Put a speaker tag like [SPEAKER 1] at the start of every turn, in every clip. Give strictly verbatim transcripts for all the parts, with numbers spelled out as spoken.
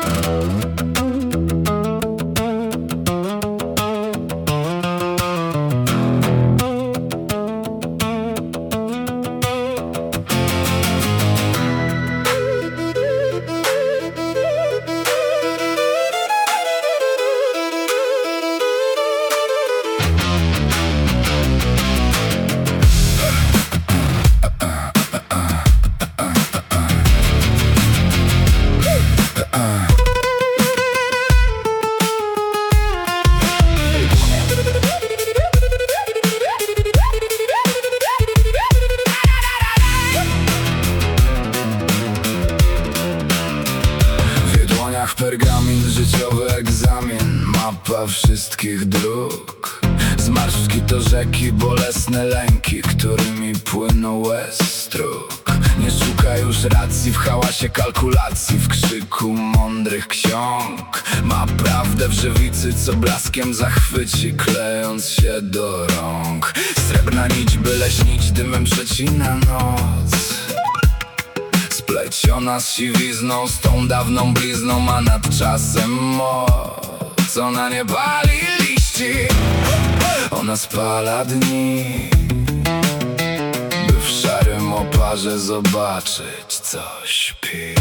[SPEAKER 1] Pergamin, życiowy egzamin, mapa wszystkich dróg. Zmarszczki to rzeki, bolesne lęki, którymi płyną łez stróg. Nie szuka już racji w hałasie kalkulacji, w krzyku mądrych ksiąg. Ma prawdę w żywicy, co blaskiem zachwyci, klejąc się do rąk. Srebrna nić, byle śnić, dymem przecina noc. Spleciona z siwizną, z tą dawną blizną, ma nad czasem moc. Ona nie pali liści, ona spala dni, by w szarym oparze zobaczyć, co śpi.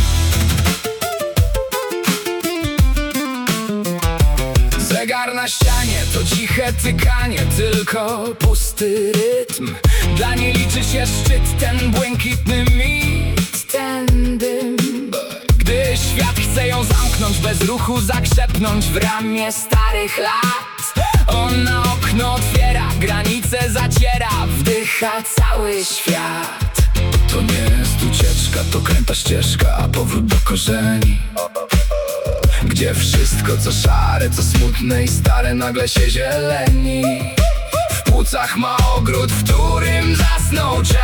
[SPEAKER 1] Zegar na ścianie to ciche tykanie, tylko pusty rytm. Dla niej liczy się szczyt, ten błękitny mit, ten dym. Gdy świat chce ją zamknąć, bez ruchu zakrzepnąć w ramię starych lat, ona okno otwiera, granice zaciera, wdycha cały świat. To nie jest ucieczka, to kręta ścieżka, a powrót do korzeni, gdzie wszystko co szare, co smutne i stare nagle się zieleni. W płucach ma ogród, w którym zasnął czas.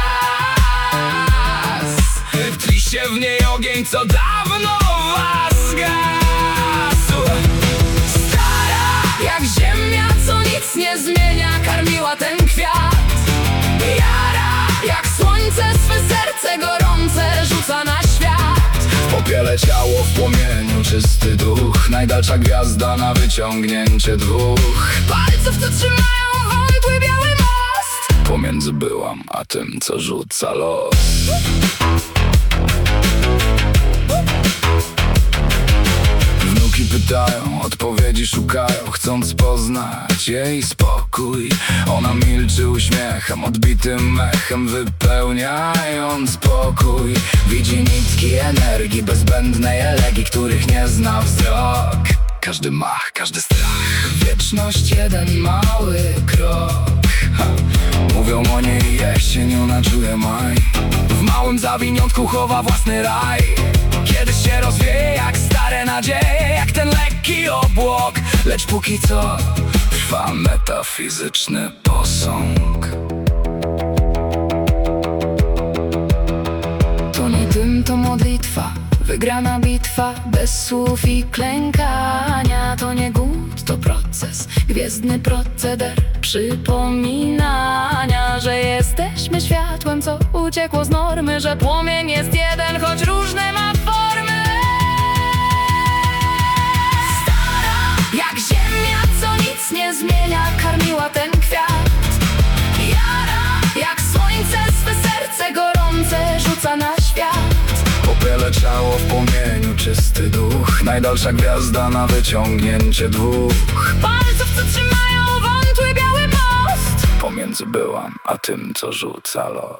[SPEAKER 1] Tli się w niej ogień, co dawno was zgasł. Stara jak ziemia, co nic nie zmienia, karmiła ten kwiat. Jara jak słońce, swe serce gorące rzuca na świat. W popiele ciało, w płomieniu czysty duch, najdalsza gwiazda na wyciągnięcie dwóch palców, co trzymają wątły biały most. Pomiędzy byłam a tym, co rzuca los. Wnuki pytają, odpowiedzi szukają, chcąc poznać jej spokój. Ona milczy uśmiechem, odbitym echem, wypełniając pokój. Widzi nitki energii, bezbędnej elegii, których nie zna wzrok. Każdy mach, każdy strach, wieczność, jeden mały krok. Ha. Mówią o niej jesień, ona czuje maj. W małym zawiniątku chowa własny raj. Kiedyś się rozwieje jak stare nadzieje, jak ten lekki obłok. Lecz póki co trwa metafizyczny posąg. To nie dym, to modlitwa, wygrana bitwa, bez słów i klękania. To nie głód, to proces, gwiezdny proceder przypominania, że jesteśmy światłem, co uciekło z normy, że płomień jest jeden, choć różne ma formy. Stara jak ziemia, co nic nie zmienia, karmiła ten kwiat. Jara jak słońce, swe serce gorące rzuca na świat. Popiele ciało, w płomieniu czysty duch, najdalsza gwiazda na wyciągnięcie dwóch palców, co trzymają wątły biały most. Pomiędzy byłam a tym, co rzuca los.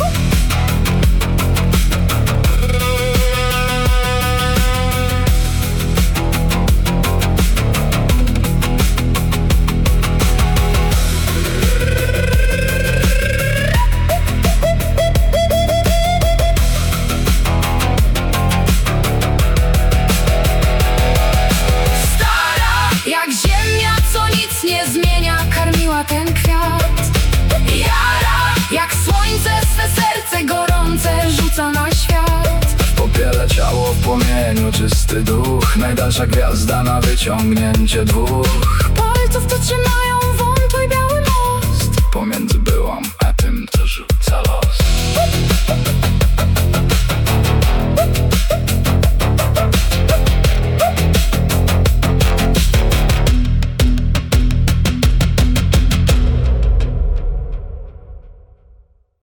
[SPEAKER 1] Ten kwiat. Jara jak słońce, swe serce gorące rzuca na świat. W popiele ciało, w płomieniu czysty duch, najdalsza gwiazda na wyciągnięcie dwóch palców, co trzymają wątły biały most. Pomiędzy